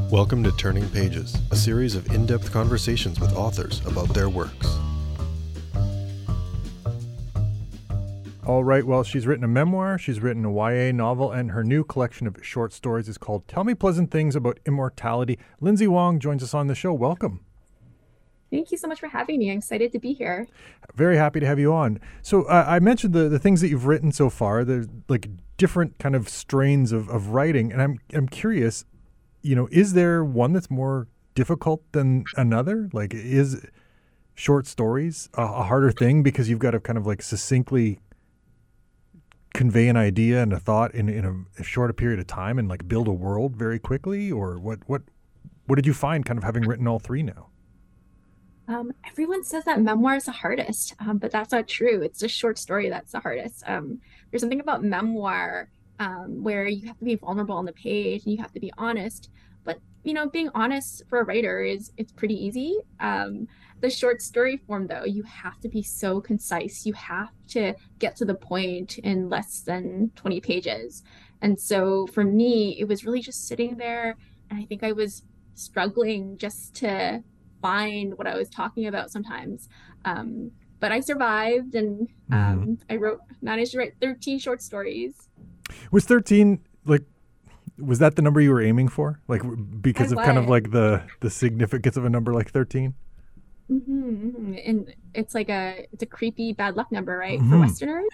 Welcome to Turning Pages, a series of in-depth conversations with authors about their works. All right, well, she's written a memoir, she's written a YA novel, and her new collection of short stories is called Tell Me Pleasant Things About Immortality. Lindsay Wong joins us on the show. Welcome. Thank you so much for having me. I'm excited to be here. Very happy to have you on. So I mentioned the things that you've written so far. There's like different kind of strains of writing, and I'm curious, is there one that's more difficult than another? Like, is short stories a harder thing because you've got to kind of like succinctly convey an idea and a thought in a shorter period of time and like build a world very quickly? Or what did you find kind of having written all three now? Everyone says that memoir is the hardest, but that's not true. It's a short story that's the hardest. There's something about memoir where you have to be vulnerable on the page and you have to be honest. But being honest for a writer it's pretty easy. The short story form, though, you have to be so concise. You have to get to the point in less than 20 pages. And so for me, it was really just sitting there, and I think I was struggling just to find what I was talking about sometimes. But I survived, and I managed to write 13 short stories. Was 13 was that the number you were aiming for? Like, because of kind of like the significance of a number like 13? And it's a creepy bad luck number, right? For Westerners.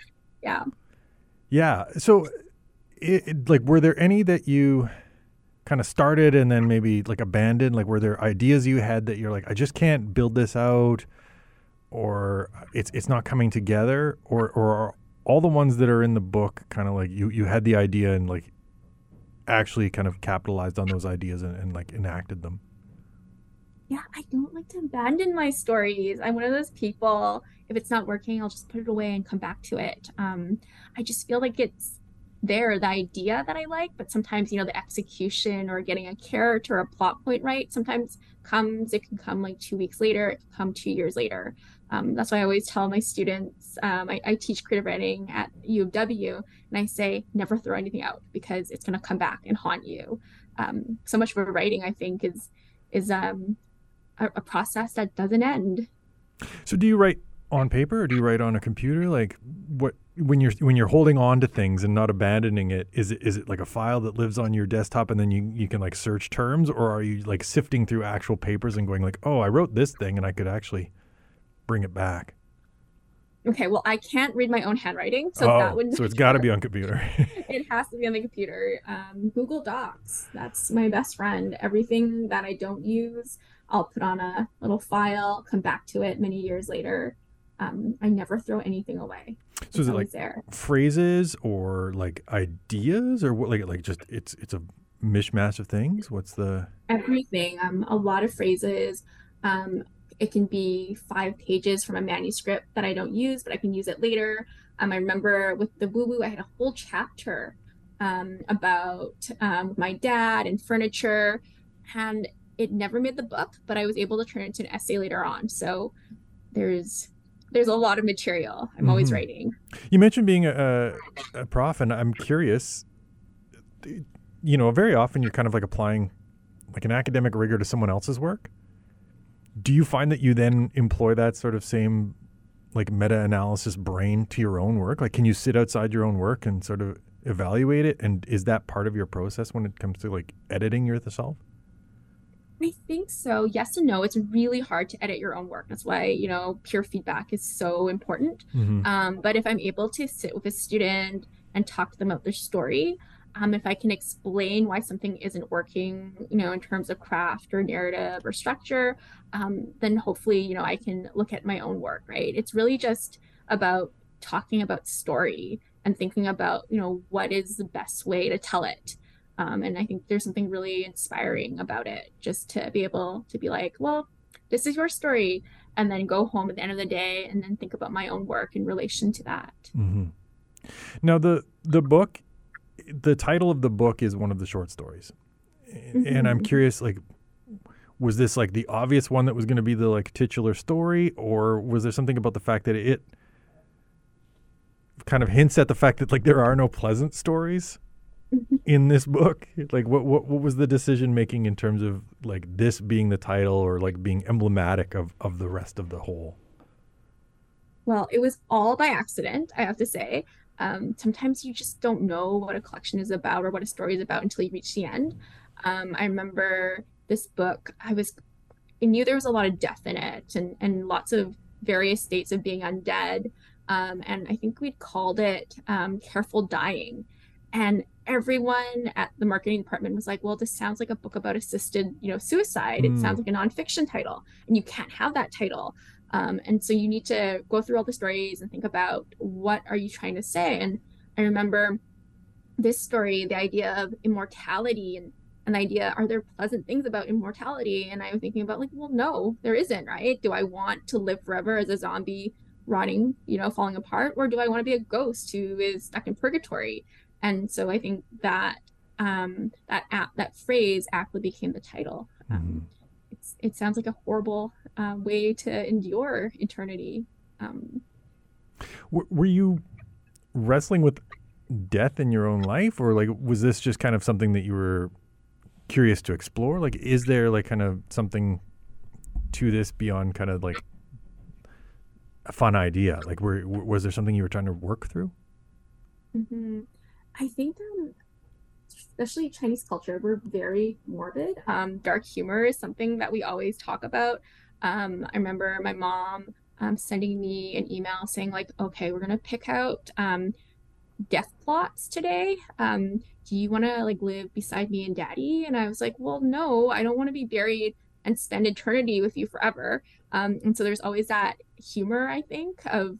Yeah. So were there any that you kind of started and then maybe like abandoned? Like, were there ideas you had that you're like, I just can't build this out, or it's not coming together, or are all the ones that are in the book kind of like you had the idea and like actually kind of capitalized on those ideas and like enacted them? Yeah, I don't like to abandon my stories. I'm one of those people, if it's not working, I'll just put it away and come back to it. I just feel like it's there, the idea that I like, but sometimes, the execution or getting a character or a plot point right sometimes it can come like 2 weeks later, it can come 2 years later. That's why I always tell my students, I teach creative writing at U of W, and I say, never throw anything out because it's going to come back and haunt you. So much of writing, I think, is a process that doesn't end. So do you write on paper or do you write on a computer? Like, what when you're holding on to things and not abandoning it, is it like a file that lives on your desktop and then you can like search terms, or are you like sifting through actual papers and going like, oh, I wrote this thing and I could actually bring it back? Okay, well, I can't read my own handwriting, so that wouldn't. So it's got to be on computer. It has to be on the computer. Google Docs, that's my best friend. Everything that I don't use, I'll put on a little file, come back to it many years later. I never throw anything away. So is it like there. Phrases or like ideas, or what? Like just it's a mishmash of things. What's the everything? A lot of phrases. It can be 5 pages from a manuscript that I don't use, but I can use it later. I remember with the Woo Woo, I had a whole chapter about my dad and furniture, and it never made the book, but I was able to turn it into an essay later on. So there's a lot of material. I'm always writing. You mentioned being a prof, and I'm curious, very often you're kind of like applying like an academic rigor to someone else's work. Do you find that you then employ that sort of same like meta-analysis brain to your own work? Like, can you sit outside your own work and sort of evaluate it? And is that part of your process when it comes to like editing yourself? I think so. Yes and no. It's really hard to edit your own work. That's why, peer feedback is so important. But if I'm able to sit with a student and talk to them about their story, if I can explain why something isn't working, in terms of craft or narrative or structure, then hopefully, I can look at my own work, right? It's really just about talking about story and thinking about, what is the best way to tell it. And I think there's something really inspiring about it, just to be able to be like, well, this is your story, and then go home at the end of the day and then think about my own work in relation to that. Now, the book, the title of the book is one of the short stories. And I'm curious, like, was this like the obvious one that was going to be the like titular story, or was there something about the fact that it kind of hints at the fact that like there are no pleasant stories? in this book? Like what was the decision making in terms of like this being the title or like being emblematic of the rest of the whole? Well, it was all by accident, I have to say. Sometimes you just don't know what a collection is about or what a story is about until you reach the end. I remember this book, I knew there was a lot of death in it and lots of various states of being undead. And I think we'd called it Careful Dying. And everyone at the marketing department was like, well, this sounds like a book about assisted, suicide. It sounds like a nonfiction title, and you can't have that title. And so you need to go through all the stories and think about what are you trying to say. And I remember this story, the idea of immortality and an idea, are there pleasant things about immortality? And I was thinking about like, well, no, there isn't, right? Do I want to live forever as a zombie rotting, falling apart? Or do I want to be a ghost who is stuck in purgatory? And so I think that that phrase aptly became the title. It sounds like a horrible way to endure eternity. Were you wrestling with death in your own life, or like was this just kind of something that you were curious to explore? Like, is there like kind of something to this beyond kind of like a fun idea? Like, was there something you were trying to work through? Mm-hmm. I think, especially Chinese culture, we're very morbid. Dark humor is something that we always talk about. I remember my mom sending me an email saying like, okay, we're going to pick out death plots today. Do you want to like live beside me and daddy? And I was like, well, no, I don't want to be buried and spend eternity with you forever. And so there's always that humor, I think, of,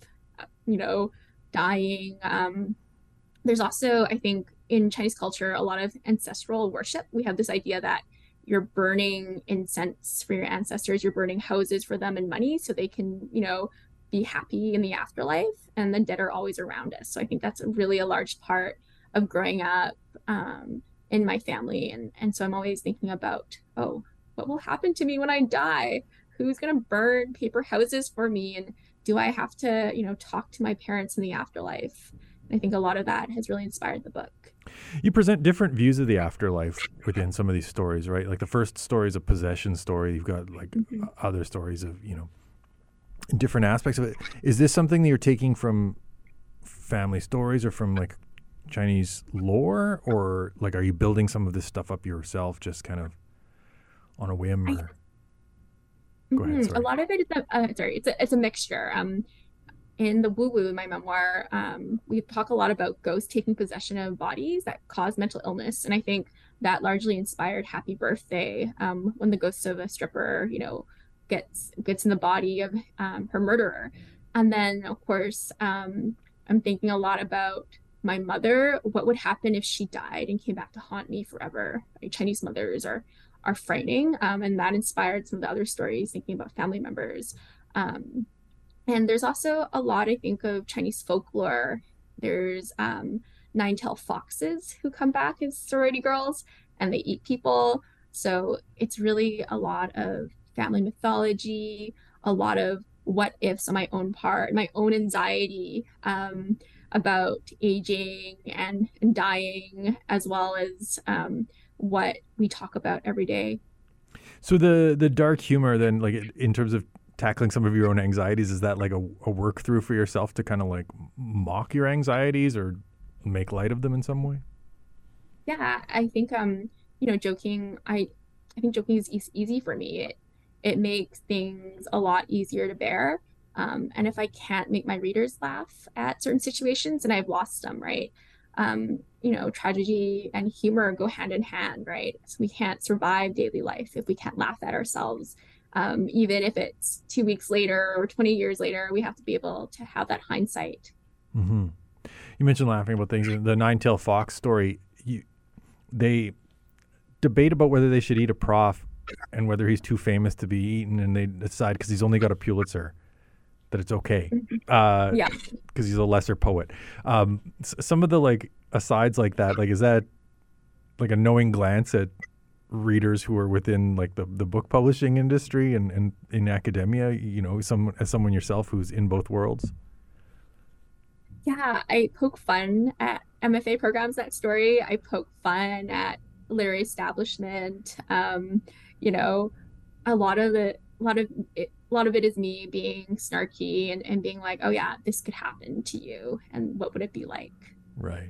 dying. There's also, I think, in Chinese culture, a lot of ancestral worship. We have this idea that you're burning incense for your ancestors, you're burning houses for them and money so they can, be happy in the afterlife. And the dead are always around us. So I think that's really a large part of growing up in my family. And so I'm always thinking about, oh, what will happen to me when I die? Who's going to burn paper houses for me? And do I have to, talk to my parents in the afterlife? I think a lot of that has really inspired the book. You present different views of the afterlife within some of these stories, right? Like the first story is a possession story. You've got like other stories of, different aspects of it. Is this something that you're taking from family stories or from like Chinese lore, or like are you building some of this stuff up yourself just kind of on a whim? Or... Go ahead. Sorry. A lot of it is it's a mixture. In the Woo Woo, my memoir, we talk a lot about ghosts taking possession of bodies that cause mental illness. And I think that largely inspired Happy Birthday, when the ghost of a stripper, gets in the body of her murderer. And then, of course, I'm thinking a lot about my mother. What would happen if she died and came back to haunt me forever? Like, Chinese mothers are frightening. And that inspired some of the other stories, thinking about family members. And there's also a lot, I think, of Chinese folklore. There's nine-tailed foxes who come back as sorority girls, and they eat people. So it's really a lot of family mythology, a lot of what ifs on my own part, my own anxiety about aging and dying, as well as what we talk about every day. So the dark humor then, like in terms of tackling some of your own anxieties, is that like a work through for yourself to kind of like mock your anxieties or make light of them in some way? Yeah, I think joking. I think joking is easy for me. It makes things a lot easier to bear. And if I can't make my readers laugh at certain situations, and I've lost them, right? Tragedy and humor go hand in hand, right? So we can't survive daily life if we can't laugh at ourselves. Even if it's 2 weeks later or 20 years later, we have to be able to have that hindsight. Mm-hmm. You mentioned laughing about things. The nine-tailed fox story, they debate about whether they should eat a prof and whether he's too famous to be eaten, and they decide because he's only got a Pulitzer that it's okay. Yeah. Because he's a lesser poet. Some of the like asides like that, like is that like a knowing glance at readers who are within like the book publishing industry and in academia, as someone yourself who's in both worlds? Yeah, I poke fun at MFA programs that story. I poke fun at literary establishment. You know, a lot of it is me being snarky and being like, oh yeah, this could happen to you, and what would it be like? Right.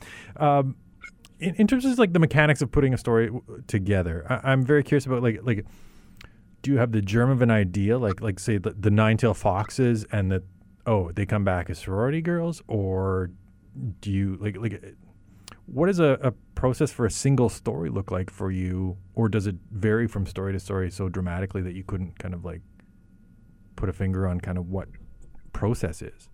In terms of like the mechanics of putting a story together, I'm very curious about like, do you have the germ of an idea, like say the Nine-Tailed Foxes, and that they come back as sorority girls, or do you like what does a process for a single story look like for you, or does it vary from story to story so dramatically that you couldn't kind of like put a finger on kind of what process is?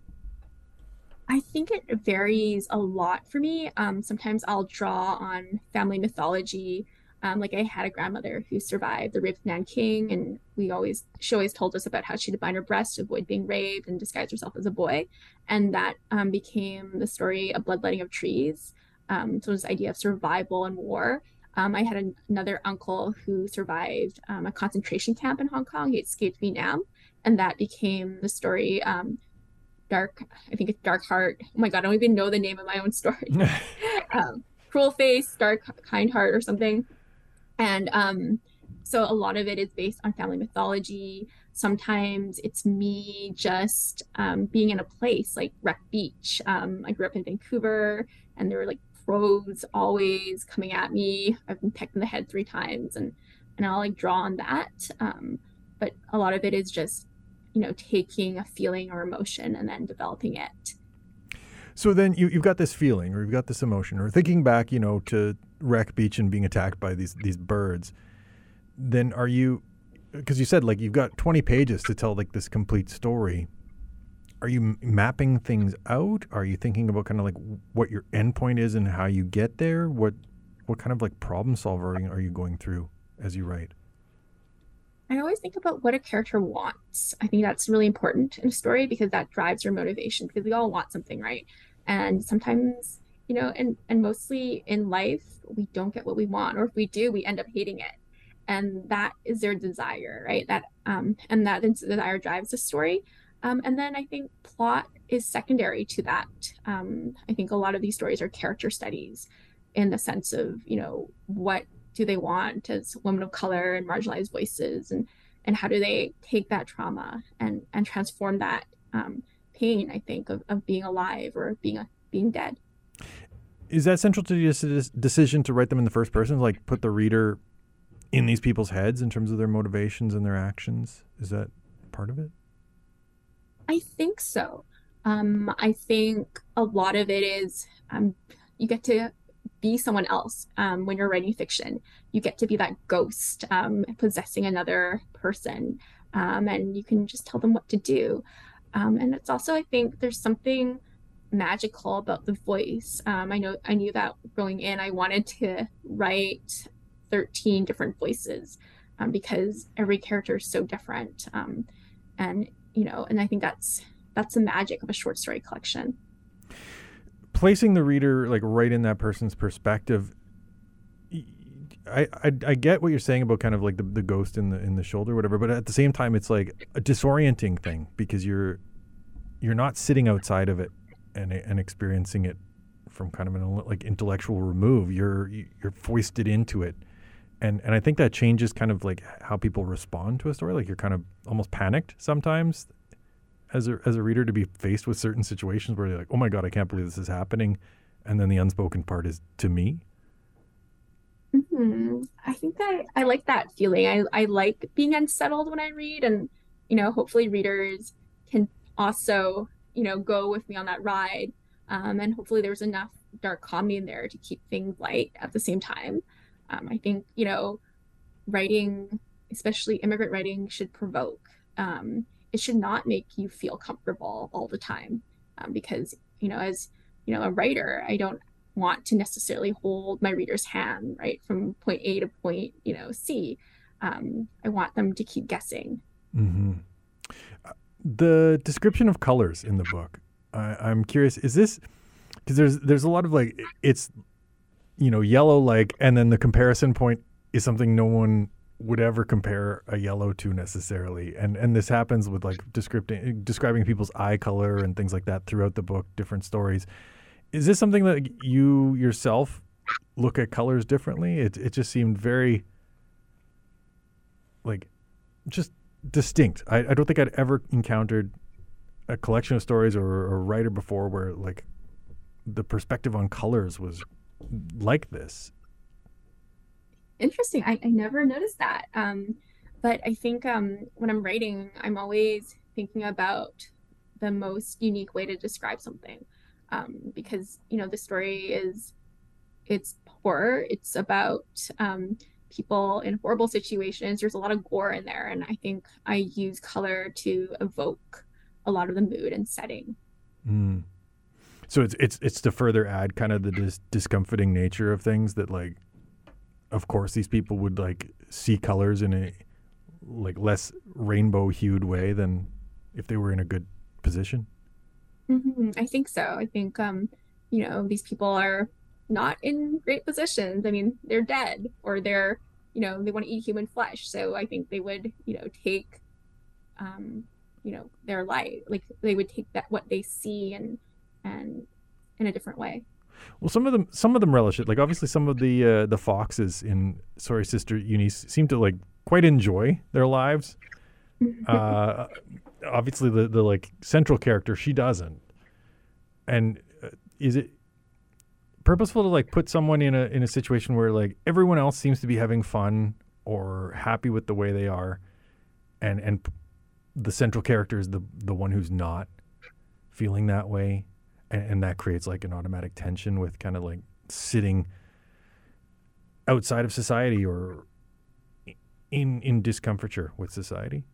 I think it varies a lot for me. Sometimes I'll draw on family mythology. Like I had a grandmother who survived the rape of Nanking, and she always told us about how she'd bind her breast to avoid being raped and disguise herself as a boy, and that became the story A Bloodletting of Trees. So this idea of survival and war. I had another uncle who survived a concentration camp in Hong Kong. He escaped Vietnam, and that became the story. I think it's Dark Heart. Oh my God, I don't even know the name of my own story. Cruel Face, Dark Kind Heart, or something. And so a lot of it is based on family mythology. Sometimes it's me just being in a place like Wreck Beach. I grew up in Vancouver, and there were like crows always coming at me. I've been pecked in the head 3 times, and I'll like draw on that. But a lot of it is just, taking a feeling or emotion and then developing it. So then you've got this feeling, or you've got this emotion, or thinking back, to Wreck Beach and being attacked by these birds. Then are you, because you said like you've got 20 pages to tell like this complete story. Are you mapping things out? Are you thinking about kind of like what your endpoint is and how you get there? What kind of like problem solving are you going through as you write? I always think about what a character wants. I think that's really important in a story because that drives your motivation, because we all want something, right? And sometimes, and mostly in life, we don't get what we want, or if we do, we end up hating it. And that is their desire, right? And that desire drives the story. And then I think plot is secondary to that. I think a lot of these stories are character studies in the sense of, what do they want as women of color and marginalized voices, and how do they take that trauma and transform that pain, I think, of being alive or being dead. Is that central to the decision to write them in the first person, like put the reader in these people's heads in terms of their motivations and their actions? Is that part of it? I think so. I think a lot of it is you get to be someone else when you're writing fiction. You get to be that ghost possessing another person, and you can just tell them what to do. And it's also, I think, there's something magical about the voice. I knew that going in, I wanted to write 13 different voices because every character is so different. And I think that's the magic of a short story collection. Placing the reader like right in that person's perspective, I get what you're saying about kind of like the ghost in the shoulder or whatever, but at the same time it's like a disorienting thing because you're not sitting outside of it and experiencing it from kind of an like intellectual remove. You're foisted into it, and I think that changes kind of like how people respond to a story. Like you're kind of almost panicked sometimes as a reader to be faced with certain situations where you're like, oh my God, I can't believe this is happening. And then the unspoken part is to me. Mm-hmm. I think that I like that feeling. I like being unsettled when I read, and, hopefully readers can also, go with me on that ride. And hopefully there's enough dark comedy in there to keep things light at the same time. I think, writing, especially immigrant writing, should provoke. It should not make you feel comfortable all the time, because, as, a writer, I don't want to necessarily hold my reader's hand, right, from point A to point, C. I want them to keep guessing. Mm-hmm. The description of colors in the book, I'm curious, is this, because there's a lot of like, it's, yellow, like, and then the comparison point is something no one would ever compare a yellow to necessarily. And this happens with like describing people's eye color and things like that throughout the book, different stories. Is this something that you yourself look at colors differently? It just seemed very like just distinct. I don't think I'd ever encountered a collection of stories or a writer before where like the perspective on colors was like this. Interesting. I never noticed that. But I think when I'm writing, I'm always thinking about the most unique way to describe something. Because, the story it's horror. It's about people in horrible situations. There's a lot of gore in there. And I think I use color to evoke a lot of the mood and setting. Mm. So it's to further add kind of the discomforting nature of things that like, of course, these people would like see colors in a like less rainbow hued way than if they were in a good position. I think so. I think, these people are not in great positions. I mean, they're dead or they want to eat human flesh. So I think they would, take, their life, like they would take that, what they see and in a different way. Well, some of them relish it. Like obviously, some of the foxes in Sorry Sister Eunice seem to like quite enjoy their lives. Obviously, the like central character, she doesn't. And is it purposeful to like put someone in a situation where like everyone else seems to be having fun or happy with the way they are, and the central character is the one who's not feeling that way? And that creates like an automatic tension with kind of like sitting outside of society or in discomfiture with society.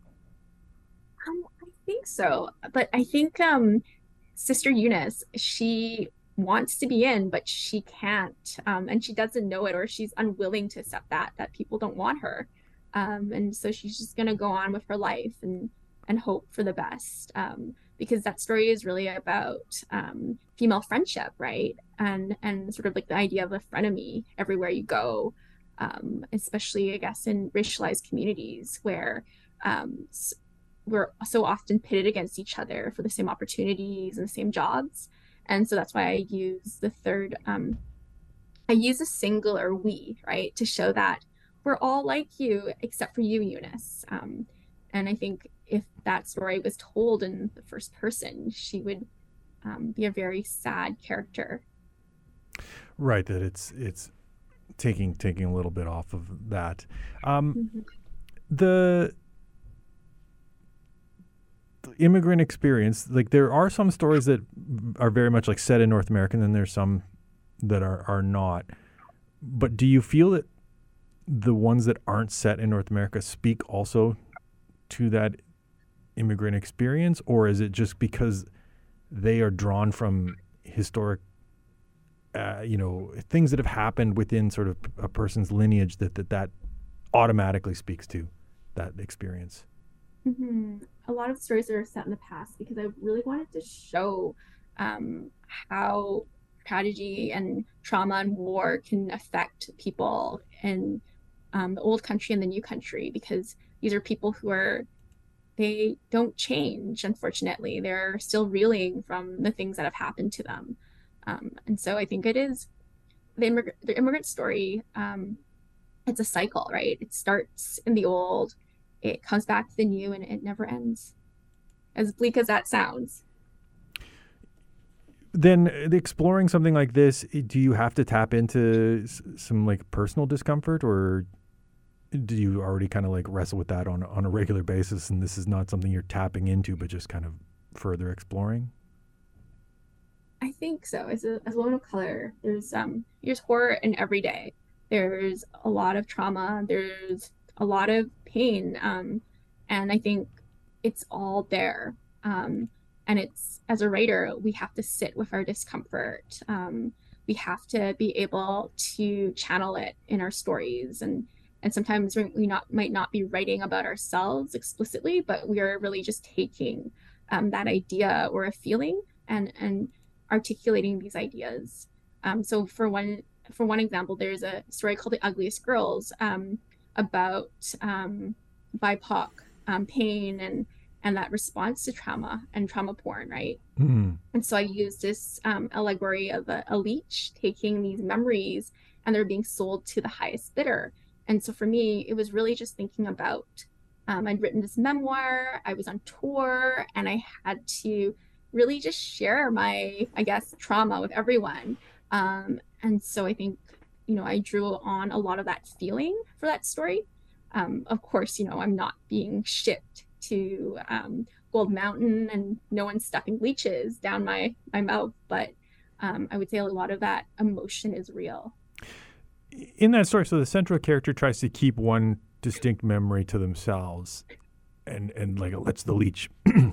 I think so, but I think Sister Eunice, she wants to be in, but she can't, and she doesn't know it, or she's unwilling to accept that people don't want her, and so she's just gonna go on with her life and hope for the best. Because that story is really about female friendship, right? And sort of like the idea of a frenemy everywhere you go, especially I guess in racialized communities where we're so often pitted against each other for the same opportunities and the same jobs. And so that's why I use the third. I use a singular we, right, to show that we're all like you except for you, Eunice. And I think if that story was told in the first person, she would be a very sad character. Right, that it's taking a little bit off of that. The immigrant experience, like there are some stories that are very much like set in North America, and then there's some that are not. But do you feel that the ones that aren't set in North America speak also to that immigrant experience, or is it just because they are drawn from historic things that have happened within sort of a person's lineage that automatically speaks to that experience? A lot of stories that are set in the past because I really wanted to show how tragedy and trauma and war can affect people in the old country and the new country, because these are people they don't change, unfortunately. They're still reeling from the things that have happened to them. And so I think it is the immigrant story. It's a cycle, right? It starts in the old, it comes back to the new, and it never ends. As bleak as that sounds. Then exploring something like this, do you have to tap into some like personal discomfort, or do you already kind of like wrestle with that on a regular basis, and this is not something you're tapping into, but just kind of further exploring? I think so. As a woman of color, there's horror in every day. There's a lot of trauma. There's a lot of pain, and I think it's all there. And it's, as a writer, we have to sit with our discomfort. We have to be able to channel it in our stories, and sometimes might not be writing about ourselves explicitly, but we are really just taking that idea or a feeling and articulating these ideas. So for one example, there's a story called The Ugliest Girls, about BIPOC pain and that response to trauma and trauma porn, right? Mm. And so I use this allegory of a leech taking these memories and they're being sold to the highest bidder. And so for me, it was really just thinking about I'd written this memoir, I was on tour, and I had to really just share my, I guess, trauma with everyone. And so I think, I drew on a lot of that feeling for that story. Of course, I'm not being shipped to Gold Mountain and no one's stuffing leeches down my mouth, but I would say a lot of that emotion is real. In that story, so the central character tries to keep one distinct memory to themselves and like lets the leech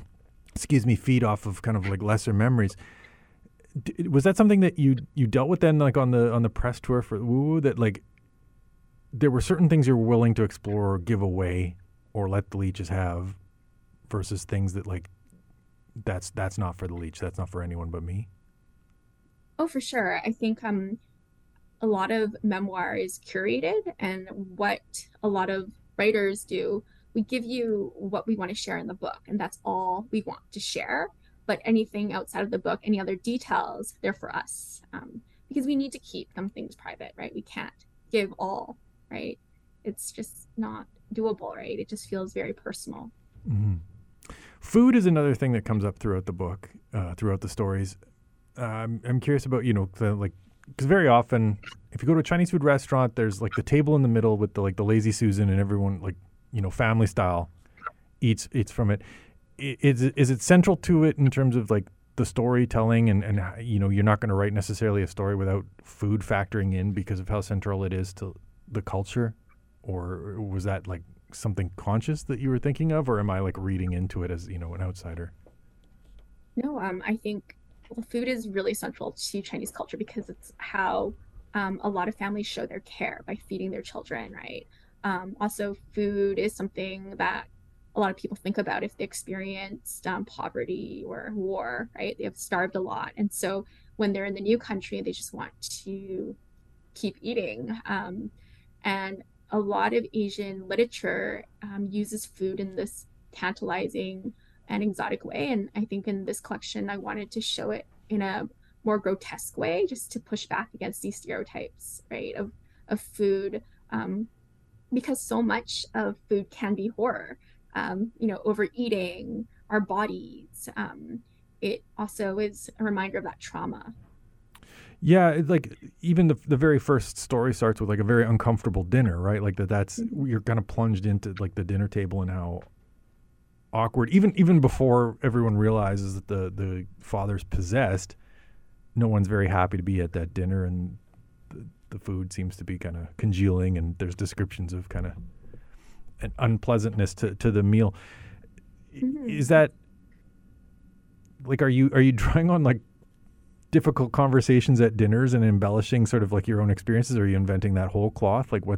feed off of kind of like lesser memories. Was that something that you dealt with then, like on the press tour for Woo, that like there were certain things you're willing to explore or give away or let the leeches have versus things that like that's not for the leech, that's not for anyone but me? Oh, for sure. I think a lot of memoir is curated, and what a lot of writers do, we give you what we want to share in the book, and that's all we want to share. But anything outside of the book, any other details, they're for us, because we need to keep some things private, right? We can't give all, right? It's just not doable, right? It just feels very personal. Mm-hmm. Food is another thing that comes up throughout the book, throughout the stories. I'm curious about, because very often if you go to a Chinese food restaurant, there's like the table in the middle with the lazy Susan and everyone family style eats from it. Is it central to it in terms of like the storytelling and you're not going to write necessarily a story without food factoring in because of how central it is to the culture? Or was that like something conscious that you were thinking of, or am I like reading into it as, an outsider? No, I think food is really central to Chinese culture because it's how a lot of families show their care by feeding their children, right? Also, food is something that a lot of people think about if they experienced poverty or war, right? They have starved a lot. And so when they're in the new country, they just want to keep eating. And a lot of Asian literature uses food in this tantalizing and exotic way. And I think in this collection, I wanted to show it in a more grotesque way, just to push back against these stereotypes, right, of food, because so much of food can be horror. Overeating our bodies. It also is a reminder of that trauma. Yeah, it's like even the very first story starts with like a very uncomfortable dinner, right? Like that's you're kind of plunged into like the dinner table and how awkward, even before everyone realizes that the father's possessed, no one's very happy to be at that dinner, and the food seems to be kind of congealing, and there's descriptions of kind of an unpleasantness to the meal. Mm-hmm. Is that like, are you drawing on like difficult conversations at dinners and embellishing sort of like your own experiences? Or are you inventing that whole cloth? Like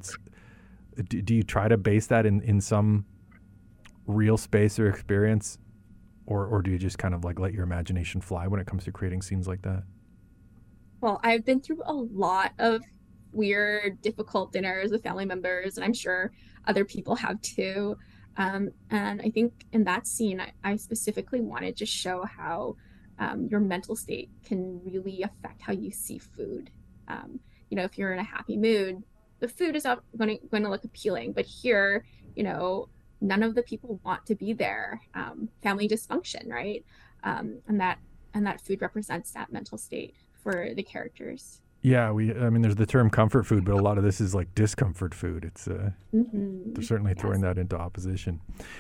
do you try to base that in some real space or experience, or do you just kind of like let your imagination fly when it comes to creating scenes like that? Well, I've been through a lot of weird, difficult dinners with family members, and I'm sure other people have too. And I think in that scene, I specifically wanted to show how your mental state can really affect how you see food. If you're in a happy mood, the food is not going to look appealing, but here, none of the people want to be there. Family dysfunction, right? And that food represents that mental state for the characters. Yeah, there's the term comfort food, but a lot of this is like discomfort food. It's they're certainly throwing that into opposition.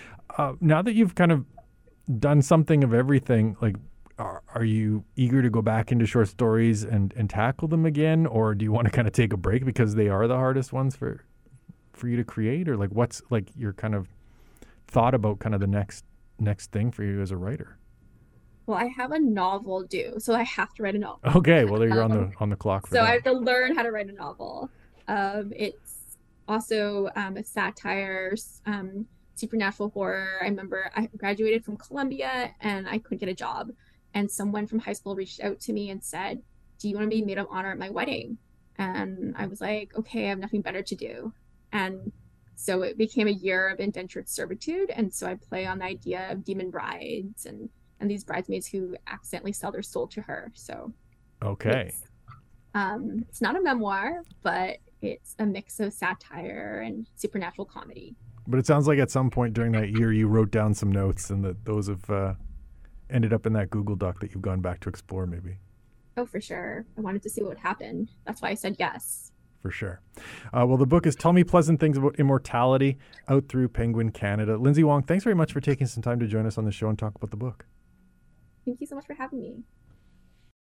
Now that you've kind of done something of everything, like, are you eager to go back into short stories and tackle them again, or do you want to kind of take a break because they are the hardest ones for you to create, or like what's like your kind of thought about kind of the next thing for you as a writer? Well, I have a novel due, so I have to write a novel. Okay, well, you're on the clock for so that. I have to learn how to write a novel. It's also a satire, supernatural horror. I remember I graduated from Columbia and I couldn't get a job. And someone from high school reached out to me and said, "Do you want to be maid of honor at my wedding?" And I was like, "Okay, I have nothing better to do." And So it became a year of indentured servitude. And so I play on the idea of demon brides and these bridesmaids who accidentally sell their soul to her. So Okay. it's not a memoir, but it's a mix of satire and supernatural comedy. But it sounds like at some point during that year you wrote down some notes and that those have ended up in that Google Doc that you've gone back to explore maybe. Oh, for sure. I wanted to see what would happen. That's why I said yes. For sure. Well, the book is Tell Me Pleasant Things About Immortality, out through Penguin Canada. Lindsay Wong, thanks very much for taking some time to join us on the show and talk about the book. Thank you so much for having me.